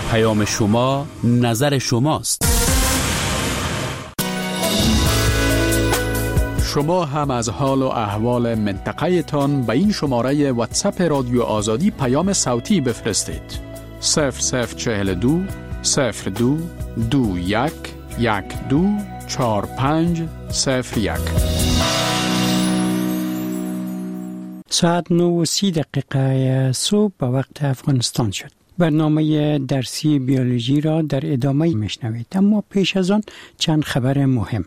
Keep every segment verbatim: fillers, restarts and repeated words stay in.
پیام شما نظر شماست. شما هم از حال و احوال منطقه تان به این شماره واتساپ رادیو آزادی پیام صوتی بفرستید. صفر صفر چهل دو صفر دو دو یک یک دو چهار پنج صفر یک. ساعت نه و سی دقیقه صبح به وقت افغانستان شد. برنامه درسی بیولوژی را در ادامه میشنوید، اما پیش از آن چند خبر مهم.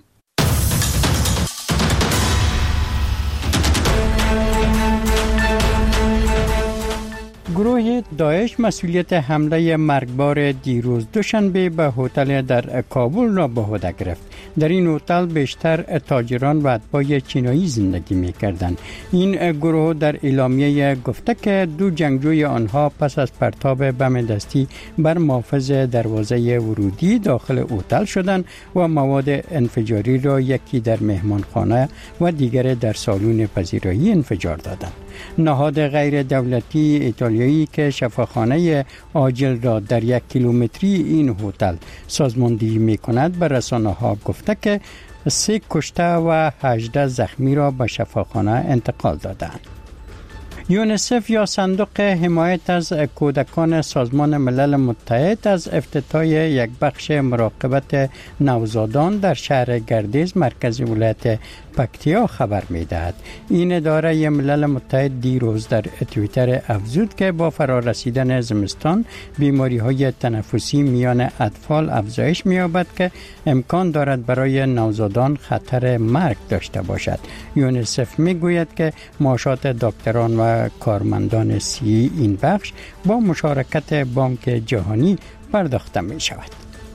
گروه داعش مسئولیت حمله مرگبار دیروز دوشنبه به هتل در کابل را به عهده گرفت. در این هتل بیشتر تاجران و اتباع چینایی زندگی می‌کردند. این گروه در اعلامیه گفته که دو جنگجوی آنها پس از پرتاب بم دستی بر محافظ دروازه ورودی داخل هتل شدند و مواد انفجاری را یکی در مهمانخانه و دیگر در سالن پذیرایی انفجار دادند. نهاد غیر دولتی ایتالیایی که شفاخانه عاجل را در یک کیلومتری این هتل سازماندهی می کند به رسانه ها گفته که سه کشته و هجده زخمی را به شفاخانه انتقال دادند. یونیسف یا صندوق حمایت از کودکان سازمان ملل متحد از افتتاح یک بخش مراقبت نوزادان در شهر گردیز مرکز ولایت پکتیا خبر می‌دهد. این اداره ملل متحد دیروز در توییتر افزود که با فرارسیدن زمستان بیماری‌های تنفسی میان اطفال افزایش می‌یابد که امکان دارد برای نوزادان خطر مرگ داشته باشد. یونیسف می‌گوید که معاشات دکتران و کارمندان سی این بخش با مشارکت بانک جهانی پرداخته می‌شود.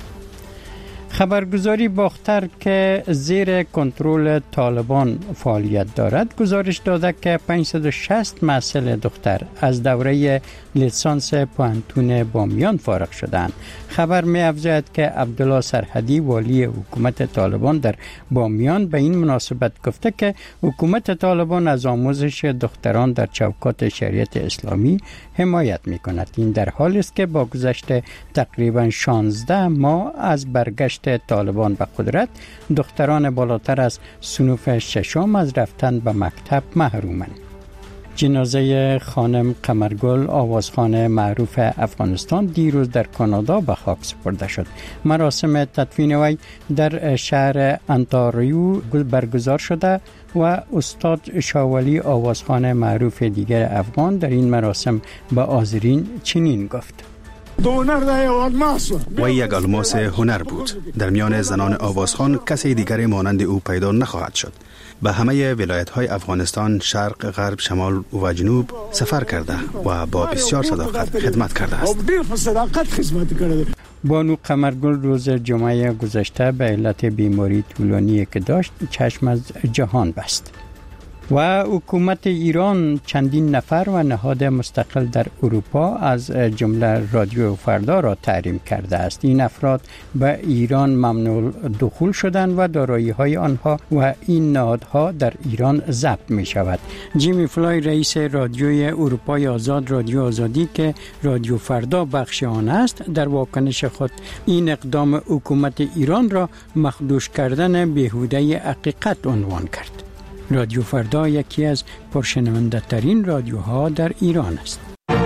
خبرگزاری باختر که زیر کنترل طالبان فعالیت دارد گزارش داده که پانصد و شصت محصل دختر از دوره لیسانس پوهنتون بامیان فارغ شدند. خبر می افزاید که عبدالله سرحدی والی حکومت طالبان در بامیان به این مناسبت گفته که حکومت طالبان از آموزش دختران در چوکات شریعت اسلامی حمایت می کند. این در حالی است که با گذشت تقریبا شانزده ماه از برگشت طالبان به قدرت دختران بالاتر از صنف ششم از رفتن به مکتب محرومند. جنازه خانم قمرگل آوازخوان معروف افغانستان دیروز در کانادا به خاک سپرده شد. مراسم تدفین وی در شهر انتاریو برگزار شده و استاد شاولی آوازخوان معروف دیگر افغان در این مراسم به حاضرین چنین گفت: و یک الماس هنر بود. در میان زنان آوازخوان کسی دیگری مانند او پیدا نخواهد شد. به همه ولایت‌های افغانستان شرق، غرب، شمال و جنوب سفر کرده و با بسیار صداقت خدمت کرده است. بانو قمرگل روز جمعه گذشته به علت بیماری طولانی که داشت چشم از جهان بست. و حکومت ایران چندین نفر و نهاد مستقل در اروپا از جمله رادیو فردا را تحریم کرده است. این افراد به ایران ممنوع دخول شدند و دارایی‌های آنها و این نهادها در ایران ضبط می شود. جیمی فلای رئیس رادیوی اروپای آزاد رادیو آزادی که رادیو فردا بخش آن است در واکنش خود این اقدام حکومت ایران را مخدوش کردن بیهوده حقیقت عنوان کرد. رادیو فردا یکی از پرشنونده ترین رادیوها در ایران است.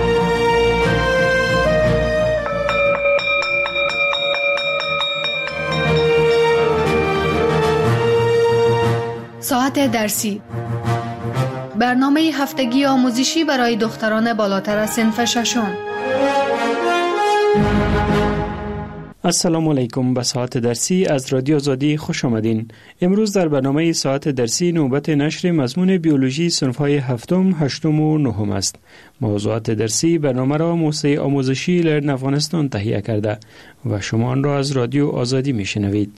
ساعت درسی، برنامه هفتگی آموزشی برای دختران بالاتر از صنف ششم. السلام علیکم. به ساعت درسی از رادیو آزادی خوش آمدین. امروز در برنامه ساعت درسی نوبت نشر مضمون بیولوژی صنف‌های هفتم، هشتم و نهم است. موضوعات درسی برنامه را موسسه آموزشی لرن افغانستان تهیه کرده و شما آن را از رادیو آزادی میشنوید.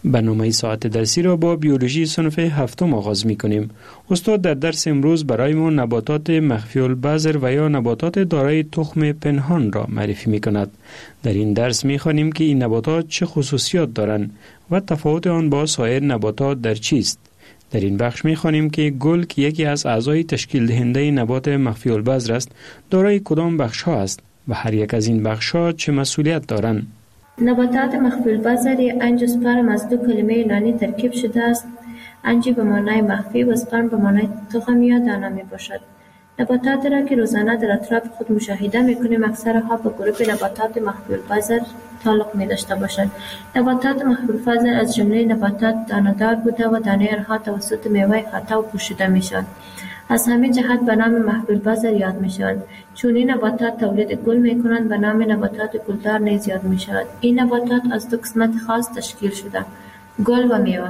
برنامه ساعت درسی را با بیولوژی صنف هفتم آغاز می کنیم. استاد در درس امروز برای ما نباتات مخفی البذر و یا نباتات دارای تخم پنهان را معرفی می کند. در این درس می خوانیم که این نباتات چه خصوصیات دارند و تفاوت آن با سایر نباتات در چیست. در این بخش می خوانیم که گل که یکی از اعضای تشکیل دهنده نبات مخفی البذر است، دارای کدام بخش ها است و هر یک از این بخش ها چه مسئولیت دارند. نباتات مخفی البذر انژیوسپرم از دو کلمه یونانی ترکیب شده است. انجی به معنای مخفی و سپرم به معنای تخم یا دانه می باشد. نباتات را که روزانه در اطراف خود مشاهده می کنیم اکثرها به گروه نباتات مخفی البذر تعلق می داشته باشند. نباتات مخفی البذر از جمله نباتات دانه‌دار بوده و دانه آنها توسط میوه خطا پوشیده می شود. از همین جهت به نام مخفی البذر یاد می شود. چون این نباتات تولید گل می کنند به نام نباتات گلدار نیز یاد می شود. این نباتات از دو قسمت خاص تشکیل شده، گل و میوه.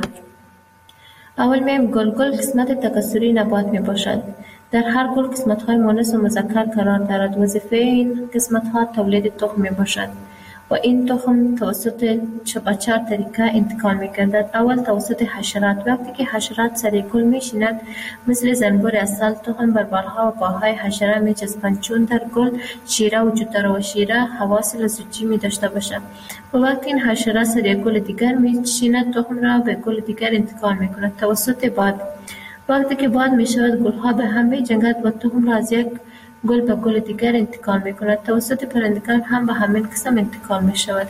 اول میم گل گل قسمت تکثری نبات می باشد. در هر گل قسمت های مؤنث و مذکر قرار دارد. وظیفه این قسمت ها تولید تخم می باشد و این تخم توسط چپاچار طریقه انتقال می گردد. اول توسط حشرات. وقتی که حشرات سر گل می شینند مثل زنبور عسل تخم بر بالها و پاهای حشره می چسبند. چون در گل شیره وجود دارد و شیره حواس لزوجی می داشته باشد و وقتی این حشره سر گل دیگر می شیند تخم را به گل دیگر انتقال می کند توسط باد. وقتی که باد می شود گلها به هم می جنگد و تخم را از یک گل به گل دیگر انتقال می کند. توسط پرندگان هم به همین قسم انتقال می شود.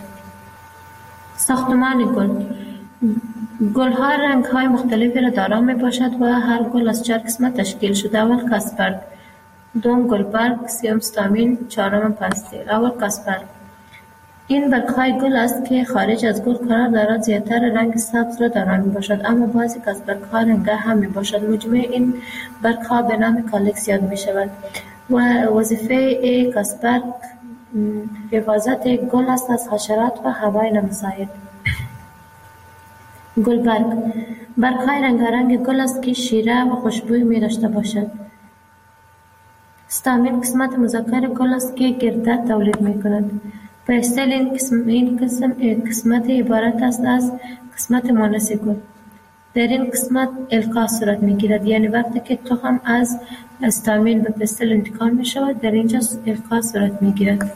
ساختمان گل. گل ها رنگ های مختلفی را دارا می باشد و هر گل از چهار قسمت تشکیل شده. اول کاسپرگ، دوم گلبرگ، سوم استامین، چهارم پستیل. اول کاسپرگ این برگ‌های گل است که خارج از گل قرار دارد. زیادتر رنگ سبز را دارا می باشد اما بعضی از برگ‌ها رنگ‌ها هم می باشد. مجموع این برگ‌ها به نام کالکس یاد می شود و وظیفه کاسپرگ حفاظت گل است از حشرات و هوای نامساعد. گلبرگ برگ‌های رنگارنگ گل است که شیره و خوشبوی می داشته باشد. استامین قسمت مذکر گل است که گردد تولید می کند. پستیل این قسم این قسم قسمت عبارت است از قسمت مؤنث گل. در این قسمت القا صورت می گیرد، یعنی وقتی که تخم از استامین به پستیل انتقال می شود در اینجا القا صورت می گیرد.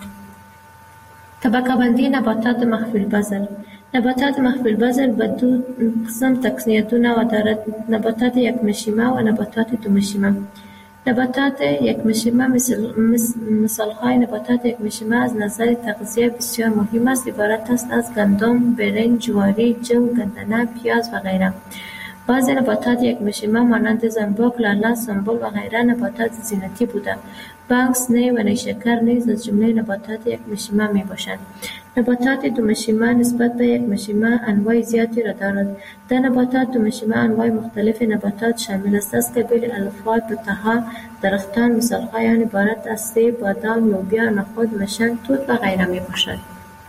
طبقه بندی نباتات مخفی البذر. نباتات مخفی البذر به دو قسم تقسیم دو نوع دارد: نباتات یک مشیمه و نباتات دو مشیمه. نباتات یک مشیمه مثل مثال های نباتات یک مشیمه از نظر تغذیه بسیار مهم است. عبارت است از گندم، برنج، جواری، جو، گندنه، پیاز و غیره. بعضی نباتات یک مشیمه مانند زنبوک، لاله، سنبل و غیره نباتات زینتی بوده. بانکس، نی و نیشکر نیز از جمله نباتات یک مشیمه می باشند. نباتات دو مشیمه نسبت به یک مشیمه انواع زیادی را دارد. در نباتات دو مشیمه انواع مختلف نباتات شامل است از قبیل الفا، بطها، درختان. مثال‌های آن عبارت از سیب، بادام، لوبیا، نخود، مشن، توت و غیره می باشد.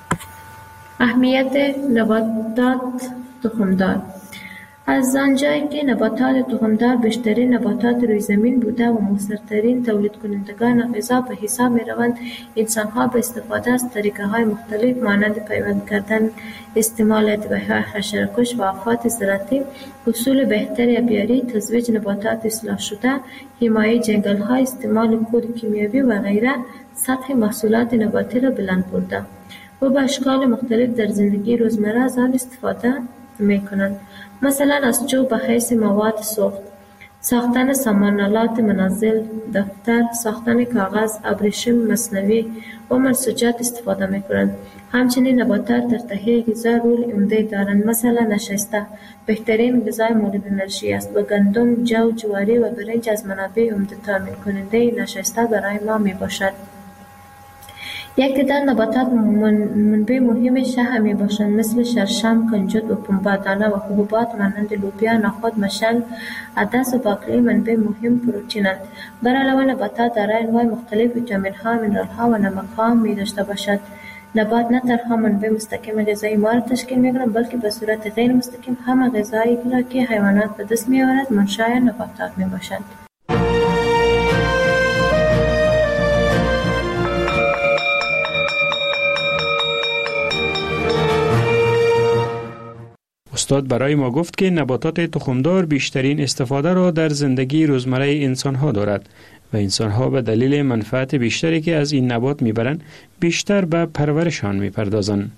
اهمیت نباتات تخمدار. از آنجایی که نباتات تخمدار بیشترین نباتات روی زمین بوده و مؤثرترین تولید کنندگان غذا به حساب می روند، انسانها به استفاده از طریقه های مختلف مانند پیوند کردن، استعمال ادویه‌های حشره‌کش و آفات زراعتی، اصول بهتر آبیاری، تزویج نباتات اصلاح شده، حمایه جنگل ها، استعمال کود کیمیایی و غیره سطح محصولات نباتی را بلند برده و به اشکال مختلف در زندگی روزمره از آن استفاده می کنند. مثلا از چوب به حیث مواد سوخت، ساختن سامانالات منزل، دفتر، ساختن کاغذ، ابریشم مصنوعی و منسوجات استفاده می کنند. همچنین نباتات در تهیه غذا رول عمده دارند. مثلا نشاسته بهترین غذای مورد انرژی است و گندم، جو، جواری و برنج از منابع عمده تامین کننده نشاسته برای ما می باشد. یک تعداد نباتات منبع مهم شح می باشند مثل شرشم، کنجد و پنبه. دانه و حبوبات مانند لوبیا، نخود، مشل، عدس و باقلی منبع مهم پروتئینند. بر علاوه نباتات دارای انواع مختلف ویتامین ها، مینرال ها و نمک ها می داشته باشد. نبات نه تنها منبع مستقیم غذایی ما را تشکیل می کند بلکه به صورت غیر مستقیم هم غذایی را که حیوانات به دست می آورد منشأ نباتات می باشد. استاد برای ما گفت که نباتات تخمدار بیشترین استفاده را در زندگی روزمره انسانها دارد و انسانها به دلیل منفعت بیشتری که از این نبات میبرند بیشتر به پرورشان میپردازند.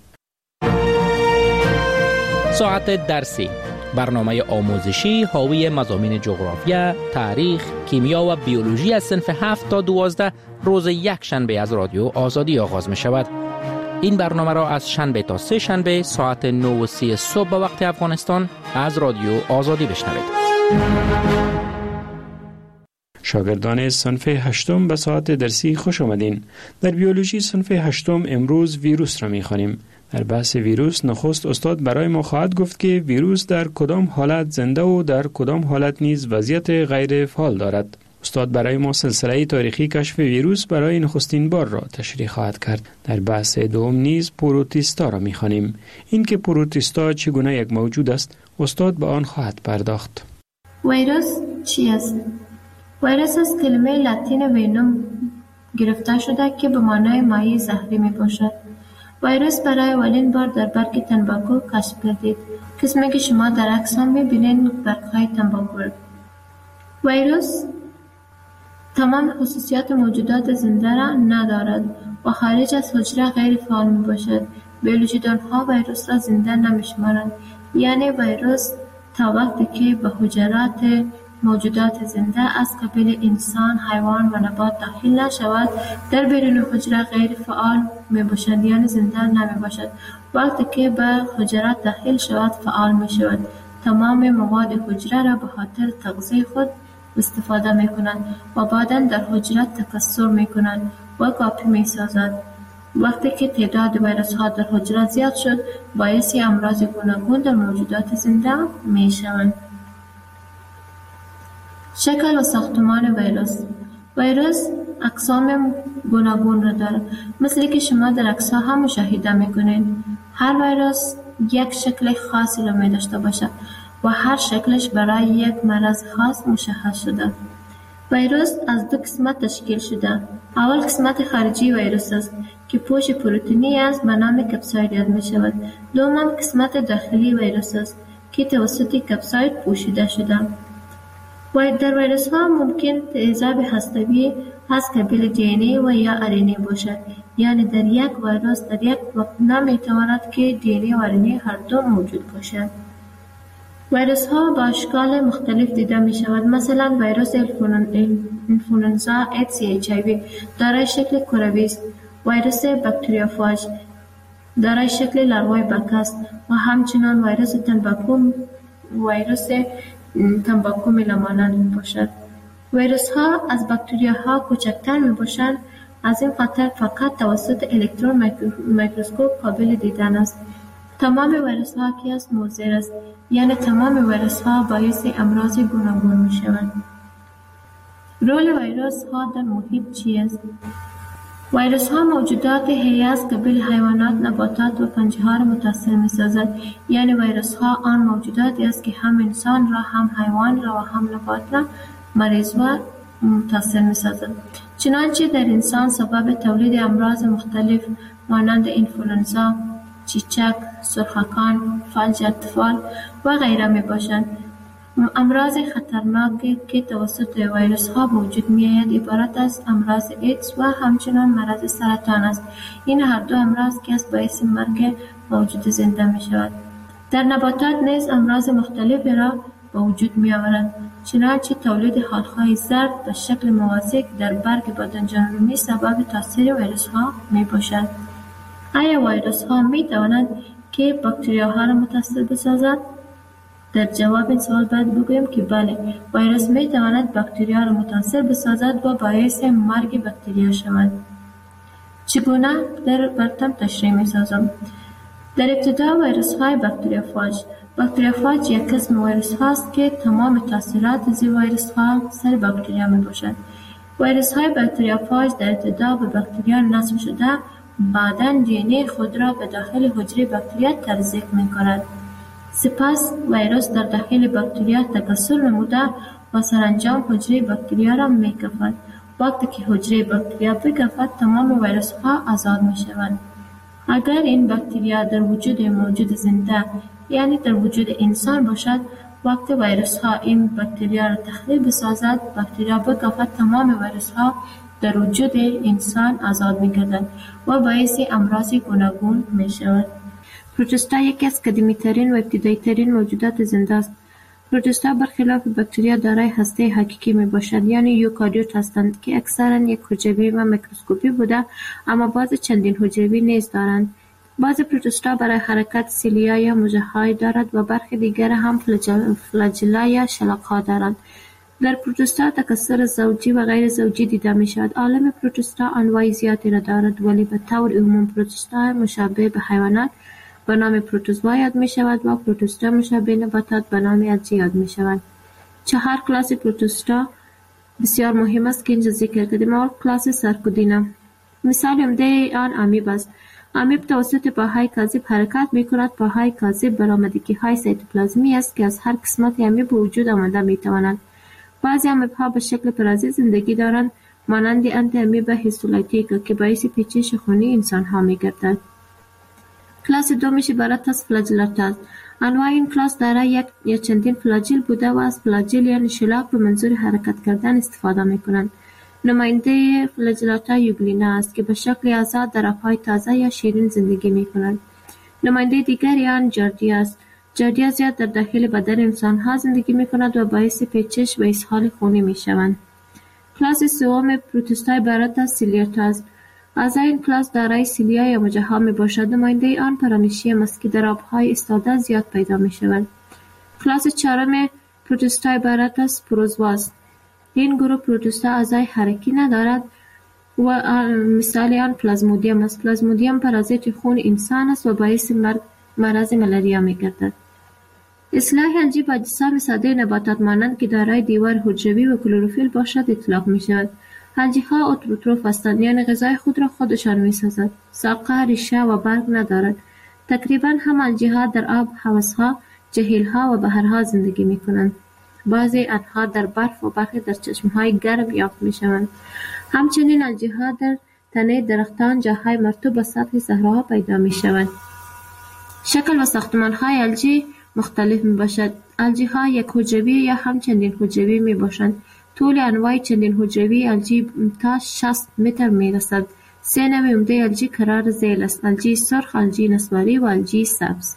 ساعت درسی، برنامه آموزشی حاوی مضامین جغرافیا، تاریخ، کیمیا و بیولوژی از صنف هفت تا دوازده روز یک شنبه از رادیو آزادی آغاز می شود. این برنامه را از شنبه تا سه شنبه ساعت نه و سی صبح به وقت افغانستان از رادیو آزادی بشنوید. شاگردان صنف هشتم به ساعت درسی خوش آمدین. در بیولوژی صنف هشتم امروز ویروس را می خوانیم. در بحث ویروس نخست استاد برای ما خواهد گفت که ویروس در کدام حالت زنده و در کدام حالت نیز وضعیت غیر فعال دارد. استاد برای ما سلسله تاریخی کشف ویروس برای نخستین بار را تشریح خواهد کرد. در بحث دوم نیز پروتیستا را می‌خوانیم. این که پروتیستا چگونه یک موجود است، استاد به آن خواهد پرداخت. ویروس چی است؟ ویروس از کلمه لاتین وینوم گرفته شده که به معنای مایع زهری میباشد. ویروس برای اولین بار در برگ تنباکو کشف گردید. قسمی که شما در عکس هم می‌بینید برگ‌های تنباکو. ویروس تمام خصوصیات موجودات زنده را ندارد و خارج از حجره غیر فعال می باشد. بیولوژیدان‌ها ویروس را زنده نمی‌شمارند، یعنی ویروس تا وقتی که به حجرات موجودات زنده از قبیل انسان، حیوان و نبات داخل نشود در بیرون حجره غیر فعال می باشد، یعنی زنده نمی باشد. وقتی که به حجرات داخل شود فعال می شود. تمام مواد حجره را به خاطر تغذیه خود استفاده می کنند و بعداً در حجره تکثر می کنند و کاپی می سازد. وقتی که تعداد ویروس ها در حجره زیاد شد باعث امراض گوناگون در موجودات زنده می شوند. شکل و ساختمان ویروس. ویروس اقسام گوناگون را دارد، مثل که شما در عکس ها هم مشاهده می کنید. هر ویروس یک شکل خاصی را می داشته باشد و هر شکلش برای یک مرض خاص مشخص شده. ویروس از دو قسمت تشکیل شده. اول قسمت خارجی ویروس است که پوش پروتئینی است به نام کپساید یاد می شود. دوم قسمت داخلی ویروس است که توسط کپساید پوشیده شده. و در ویروس ها ممکن تیزاب هسته‌ای از قبیل دی ان ای و یا ار ان ای باشد، یعنی در یک ویروس در یک وقت نمی تواند که دی ان ای و ار ان ای هر دو موجود باشد. ویروس ها با اشکال مختلف دیده می شود. مثلا ویروس انفلوئنزا ایدز یا اچ آی وی دارای شکل کروی است. ویروس باکتریوفاژ دارای شکل لاروی بک است و همچنین ویروس تنباکو ویروس تنباکو میلامانند می باشد. ویروس ها از باکتریاها کوچکتر می باشند، از این خاطر فقط توسط الکترون میکروسکوپ قابل دیدن است. تمام ویروس ها که از مضر است، یعنی تمام ویروس ها باعث امراض گوناگون می شوند. رول ویروس ها در محیط چی است؟ ویروس ها موجودات حیه از قبیل حیوانات، نباتات و پنجه ها را متاثر می سازد. یعنی ویروس ها آن موجوداتی است که هم انسان را، هم حیوان را و هم نبات را مریض و متاثر می سازد. چنانچه در انسان سبب تولید امراض مختلف مانند انفلوئنزا، چیچک، سرخکان، فلج اطفال و غیره می باشند. امراض خطرناکی که توسط ویروس ها به وجود می آید عبارت از امراض ایدز و همچنین مرض سرطان است. این هر دو امراض که از باعث مرگ موجود زنده می شود. در نباتات نیز امراض مختلفی را به وجود می آورند، چنانچه تولید حالهای زرد به شکل موازی در برگ بادنجانرومی سبب تاثیر ویروس ها می باشد. آیا ویروس ها می توانند که باکتریاها را متاثر بسازند؟ در جواب این سوال باید بگویم که بله، ویروس می تواند باکتریا را متاثر بسازد و باعث مرگ باکتریا شود. چگونه در برتم تشریح می سازم؟ در ابتدا ویروس های باکتریوفاژ. باکتریوفاژ یک قسم ویروس هاست که تمام تاثیرات زی ویروس ها سر باکتریا می باشد. ویروس های باکتریوفاژ در ابتدا به باکتریا نصب شده، بعداً دی ان ای خود را به داخل حجره باکتریا تزریق می کند. سپس ویروس در داخل باکتریا تکثر نموده و سرانجام حجره باکتریا را می کفد. وقتی که حجره باکتریا بکفد تمام ویروس ها آزاد می شوند. اگر این باکتریا در وجود موجود زنده یعنی در وجود انسان باشد، وقتی ویروس ها این باکتریا را تخریب بسازد، باکتریا بکافد تمام ویروس ها در وجود انسان آزاد می گردند و باعث امراض گوناگون می شود. پروتوستا یکی از قدیمی ترین و ابتدایی ترین موجودات زنده است. پروتوستا برخلاف باکتریا دارای هسته حقیقی می باشد، یعنی یوکاریوت هستند که اکثرا یک حجروی و میکروسکوپی بوده، اما بعض چندین حجروی نیز دارند. بعض پروتوستا برای حرکت سیلیا یا مژه‌های دارد و برخی دیگر هم فلاجل فلاجلا یا شلاق‌ها دارند. در پروتوستا تکثر زوجی و غیر زوجی دیده می شود. عالم پروتوستا انواع زیادی را دارد، ولی به طور عموم پروتوستا مشابه به حیوانات به نام پروتوزوا یاد می شود و پروتوستا مشابه نباتات به نام الجی یاد می شود. چهار کلاس پروتوستا بسیار مهم است که اینجا ذکر کردیم. اول کلاس سارکودینا، مثال عمده آن امیب است. امیب توسط پاهای کاذب حرکت می کند. پاهای کاذب برآمدگی های سیتوپلازمی است که از هر قسمت امیب وجود آمده می توانند. بعضی امیب ها به شکل پرازیت زندگی دارند، مانند انتی امیب هیستولیتیکا که باعث پیچش خونی انسان ها می گردد. کلاس دومش عبارت از فلاجلات است. انواع این کلاس دارای یک یا چندین فلاجل بوده و از فلاجل یعنی شلاق به منظور حرکت کردن استفاده می کنند. نماینده فلاجلات یوگلینا است که به شکل آزاد در آبهای تازه یا شیرین زندگی می کنند. نماینده دیگری آن جاردیا است. جاردیا زیاد در داخل بدن انسان ها زندگی می کند و باعث پیچش و اسهال خونی می شوند. کلاس سوم پروتوستا عبارت از سیلیاتا است. اعضای این کلاس دارای سیلیا یا مژه‌ها می باشد. نماینده آن پرانیشیم است که در آبهای ایستاده زیاد پیدا می شود. کلاس چهارم پروتوستا عبارت از پروزوا است. این گروه پروتوستا اعضای حرکی ندارد و مثال آن پلازمودیم است. پلازمودیم پرازیت خون انسان است و باعث مرگ مرض ملاریا می گردد. اصلاح الجی با اجسام ساده نباتات مانند که دارای دیوار حجروی و کلروفیل باشد اطلاق می شود. الجی ها اتروتروف هستند، یعنی غذای خود را خودشان می سازد. ساقه، ریشه و برگ ندارد. تقریبا هم الجی ها در آب، حوض ها، جهیل ها و بحرها زندگی می کنند. بعضی آنها در برف و برخی در چشم های گرم یافت می شوند. همچنین الجی ها در تنه درختان، جاهای مرطوب و سطح صحراها پیدا می شوند. شکل و ساختمان های الجی مختلف می باشد. الجی ها یک حجروی یا هم چندین حجروی می باشند. طول انواع چندین حجروی الجی تا شصت متر می رسد. سه نوع عمده الجی قرار ذیل است: الجی سرخ، الجی نسواری و الجی سبز.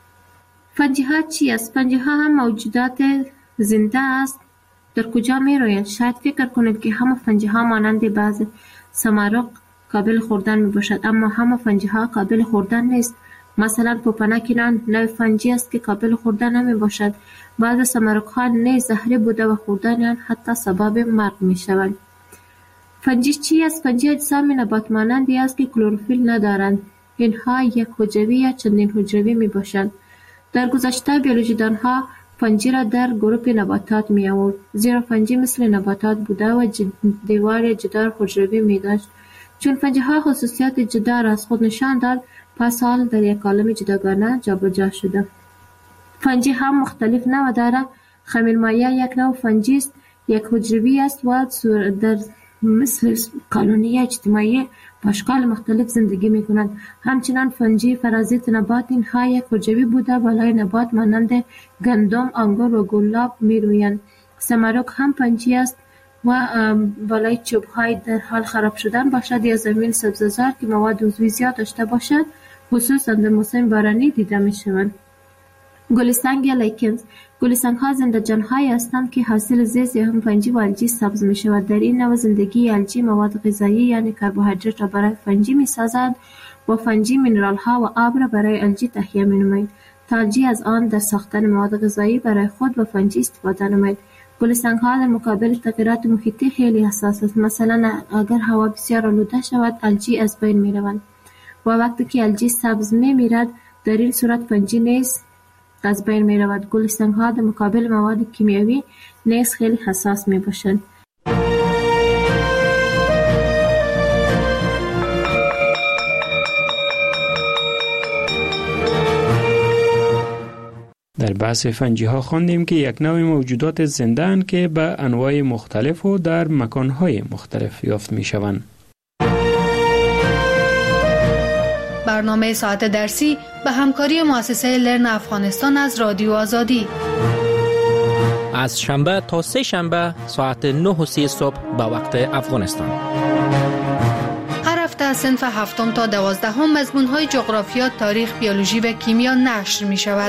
فنجی ها چی است؟ فنجی ها هم موجودات زنده است. در کجا می رویند؟ شاید فکر کنید که همه فنجی ها مانند بعض سمارق قابل خوردن می باشد، اما همه فنجی ها قابل خوردن نیست. مثلا پوپناکینان نوع فنجی است که قابل خوردن نمی باشد. بعض سمارق ها نیز زهری بوده و خوردن آن حتی سبب مرگ می شوند. فنجی چی است؟ فنجی اجسام نبات مانندی است که کلروفیل ندارند. اینها یک حجروی یا چندین حجروی می باشند. در گذشته بیولوژیدان ها فنجی را در گروه نباتات می آورد، زیرا فنجی مثل نباتات بوده و دیوار جدار حجروی می داشت. چون فنجی ها خصوصیات جدا را از خود نشان داد، پس حال در یک عالم جداگانه جابجا شده. فنجی هم مختلف نوع دارد. خمیرمایه یک نوع فنجی است، یک حجروی است و در مثل کالونی اجتماعی با اشکال مختلف زندگی می کنند. همچنان فنجی فرازیت نبات اینها یک حجروی بوده بالای نبات مانند گندم، انگور و گلاب می رویند. سمارق هم فنجی است و بالای چوب های در حال خراب شدن باشد یا زمین سبززار که مواد عضوی زیاد داشته باشد، خصوصا در موسم بارانی دیده می شوند. گلسنگ یا لیکنز. گلسنگ ها زنده جان های هستند که حاصل زیست یا هم فنجی و الجی سبز می شود. در این نوع زندگی الجی مواد غذایی یعنی کربوهیدرات را برای فنجی می سازد و فنجی مینرال ها و آب را برای الجی تهیه می نماید تا الجی از آن در ساختن مواد غذایی برای خود و فنجی استفاده نماید. گلسنگ ها در مقابل تغییرات محیطی خیلی حساس است. مثلا اگر هوا بسیار آلوده شود الجی از بین می روند و وقتی که الجی سبز می میرد در این صورت فنجی نیز از بین می رود. گلسنگ ها در مقابل مواد کیمیایی نیز خیلی حساس می باشند. در بحث فنجی ها خواندیم که یک نوع موجودات زنده اند که به انواع مختلف و در مکانهای مختلف یافت می شوند. برنامه ساعت درسی به همکاری مؤسسه لرن افغانستان از رادیو آزادی. از شنبه تا سه شنبه ساعت نه و سی صبح به وقت افغانستان. هر هفته از صنف هفتم تا دوازدهم مضمون‌های جغرافیا، تاریخ، بیولوژی و کیمیا نشر می شود.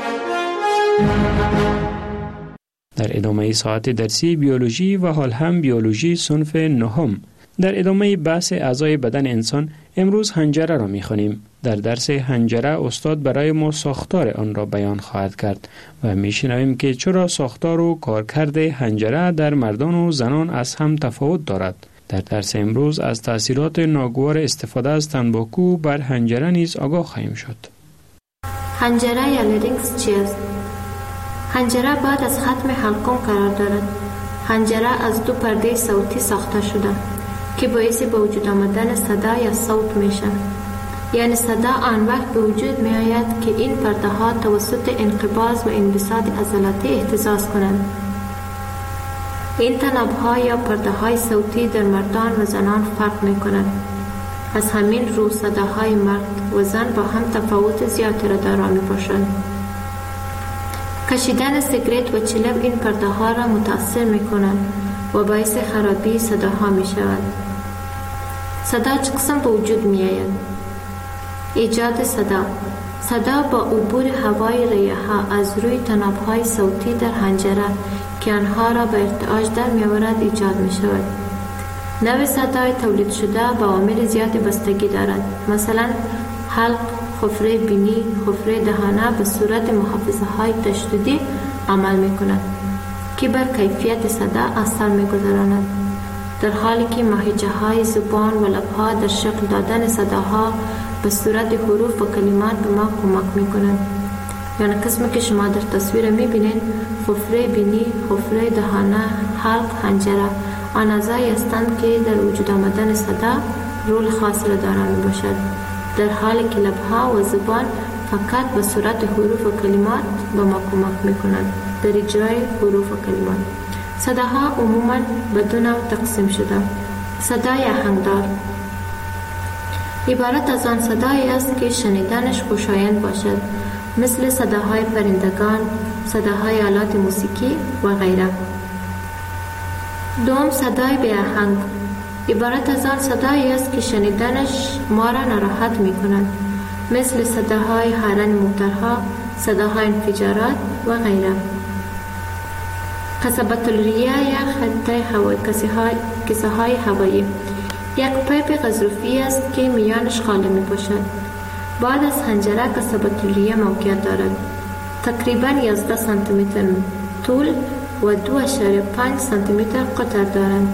در ادامه ساعت درسی بیولوژی و حال هم بیولوژی صنف نهم. در ادامه بحث اعضای بدن انسان امروز حنجره را می خوانیم. در درس حنجره استاد برای ما ساختار آن را بیان خواهد کرد و می شنویم که چرا ساختار و کارکرد حنجره در مردان و زنان از هم تفاوت دارد. در درس امروز از تأثیرات ناگوار استفاده از تنباکو بر حنجره نیز آگاه خواهیم شد. حنجره یا لرینکس چیست؟ حنجره بعد از ختم حلقوم قرار دارد. حنجره از دو پرده صوتی ساخته شده که باعث به وجود آمدن صدا یا صوت میشه. یعنی صدا آن وقت به وجود می آید که این پرده ها توسط انقباض و انبساط عضلاتی اهتزاز کنند. این تناب ها یا پرده های صوتی در مردان و زنان فرق می کنند. از همین رو صداهای مرد و زن با هم تفاوت زیادی را دارا می باشند. کشیدن سیگرت و چلب این پرده ها را متاثر می کنند و باعث خرابی صداها می شود. صدا چه قسم به وجود می آید؟ ایجاد صدا. صدا با عبور هوای ریه ها از روی تناب های صوتی در حنجره که آنها را به ارتعاش در می آورد ایجاد می شود. نوع صدای تولید شده با عوامل زیادی بستگی دارد. مثلا حلق، حفره بینی، حفره دهانه به صورت محافظه های تشدیدی عمل می کند که بر کیفیت صدا اثر می گذراند، در حالی که ماهیچه های زبان و لبها در شکل دادن صداها به صورت حروف و کلمات به ما کمک می کنند. یعنی قسمی که شما در تصویر می بینید، حفره بینی، حفره دهانه، حلق، حنجره آن اعضایی هستند که در وجود آمدن صدا رول خاص را دارا می باشد، در حالی که لبها و زبان فقط به صورت حروف و کلمات به ما کمک می کنند در اجرای حروف و کلمات. صداها عموماً به دو نوع تقسیم شده. صدای آهنگدار عبارت از آن صدایی است که شنیدنش خوشایند باشد، مثل صداهای پرندگان، صداهای آلات موسیقی و غیره. دوم، صدای بی آهنگ عبارت از آن صدایی است که شنیدنش ما را ناراحت می کند، مثل صداهای هارن موترها، صداهای انفجارات و غیره. قصبة الریه یا خطه هوایی، کیسه های هوایی یک پیپ غضروفی است که میانش خالی می باشد. بعد از حنجره قصبة الریه موقعیت دارد. تقریباً یازده سانتی متر طول و دو اشاریه پنج سانتی متر قطر دارند.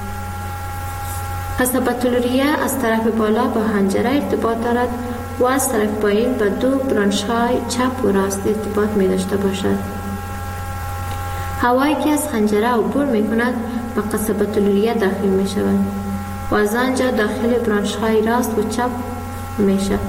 قصبة الریه از طرف بالا با حنجره ارتباط دارد و از طرف پایین با دو برانش های چپ و راست ارتباط می داشته باشد. هوایی که از حنجره عبور می کند به قصبة الریه داخل می شود و از آنجا داخل برانش های راست و چپ می شود.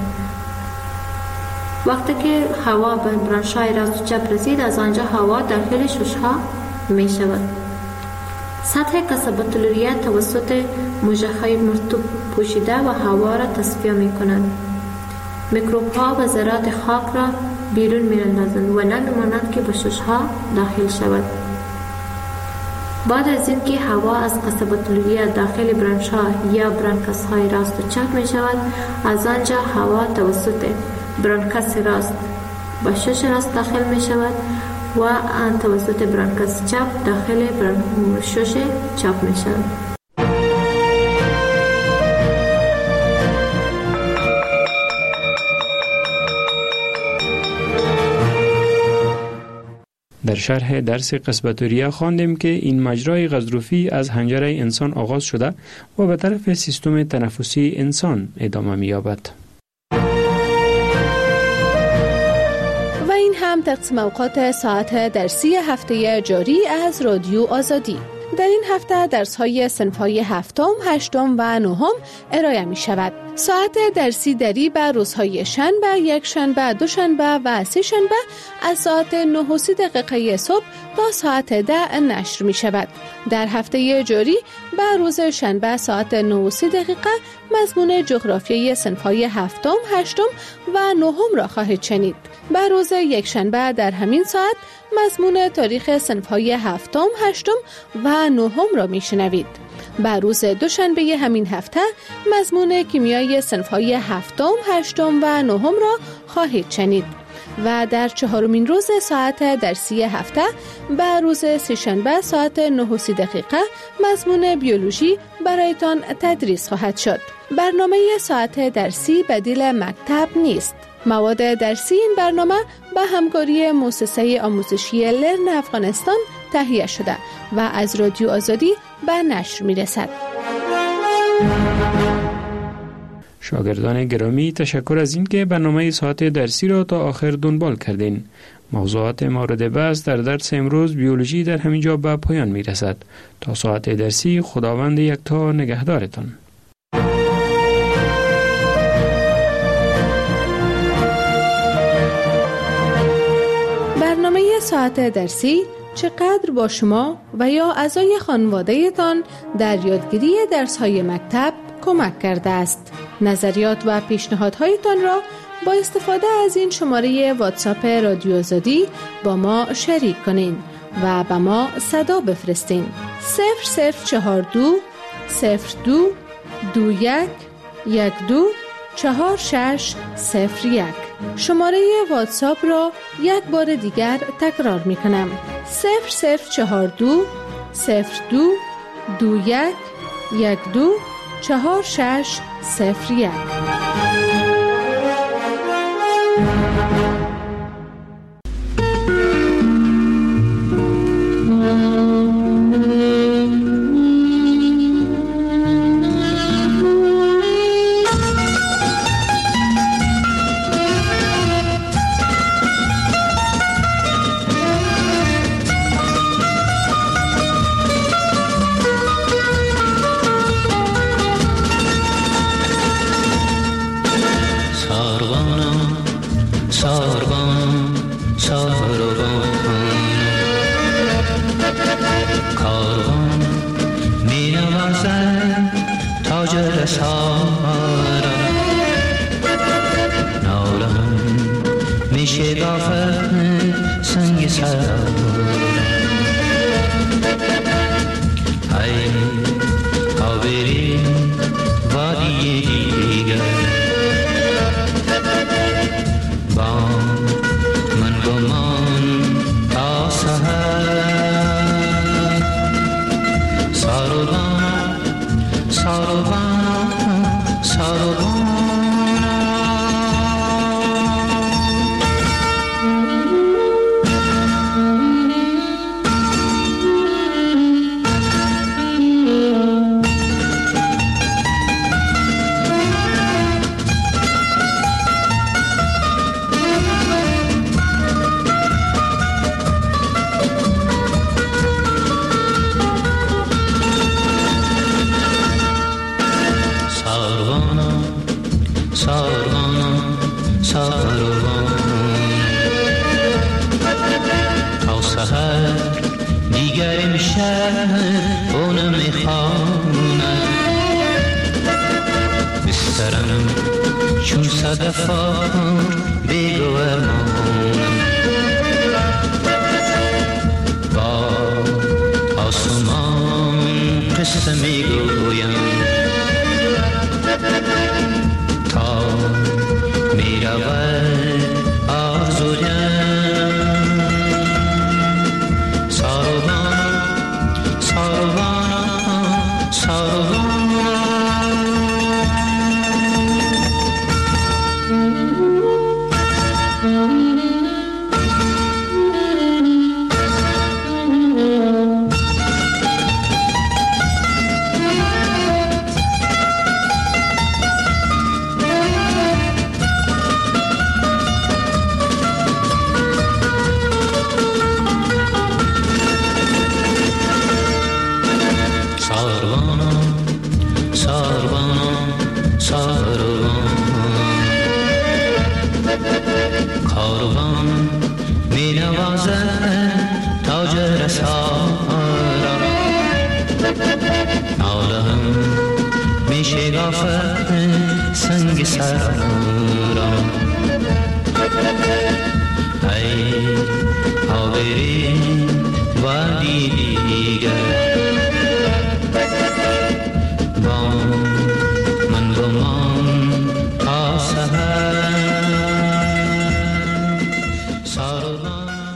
وقتی که هوا به برانش های راست و چپ رسید، از آنجا هوا داخل شش ها می شود. سطح قصبة الریه توسط موجه های مرطوب پوشیده و هوا را تصفیه می کنند. میکروب ها و ذرات خاک را بیرون می اندازند و نمی مانند که به شش ها داخل شود. بعد از اینکه هوا از قصبة الریه داخل برانش ها یا برانکس های راست و چپ می شود، از آنجا هوا توسط برانکس راست به شش راست داخل می شود و آن توسط برانکس چپ داخل شش چپ می شود. در شرح درس قصبة الریه خواندیم که این مجرای غضروفی از حنجره انسان آغاز شده و به طرف سیستم تنفسی انسان ادامه می‌یابد. و این هم تقسیم اوقات ساعت درسی هفته جاری از رادیو آزادی. در این هفته درس‌های صنف‌های هفتم، هشتم و نهم ارائه می‌شود. ساعت درسی دری بر روزهای شنبه، یک شنبه، دو شنبه و سه شنبه از ساعت نه و سی دقیقه صبح تا ساعت ده نشر می‌شود. در هفته جاری بر روز شنبه ساعت نه و سی دقیقه مضمون جغرافیای صنف‌های هفتم، هشتم و نهم را خواهید شنید. بر روز یکشنبه در همین ساعت مضمون تاریخ صنف‌های هفتم، هشتم و نهم را میشنوید. بر روز دوشنبه همین هفته مضمون کیمیای صنف‌های هفتم، هشتم و نهم را خواهید شنید و در چهارمین روز ساعت درسی هفته بر روز سه‌شنبه ساعت نه و سی دقیقه مضمون بیولوژی برایتان تدریس خواهد شد. برنامه ساعت درسی بدیل مکتب نیست. مواد درسی این برنامه به همکاری مؤسسه آموزشی لرن افغانستان تهیه شده و از رادیو آزادی به نشر می رسد. شاگردان گرامی، تشکر از اینکه برنامه ساعت درسی را تا آخر دنبال کردین. موضوعات مورد بحث در درس امروز بیولوژی در همینجا به پایان می رسد. تا ساعت درسی خداوند یکتا نگهدارتان. برنامه ساعت درسی چقدر با شما و یا اعضای خانواده تان در یادگیری درس‌های مکتب کمک کرده است. نظریات و پیشنهادهایتان را با استفاده از این شماره واتساپ رادیو آزادی با ما شریک کنین و به ما صدا بفرستین. صفر صفر چهار دو صفر دو دو یک یک دو چهار شش صفر یک. شماره واتساپ را یک بار دیگر تکرار می کنم. صفر صفر چهار دو صفر دو دو یک یک دو چهار شش صفر یک. شگافت سنگ سرا ای آوری وادی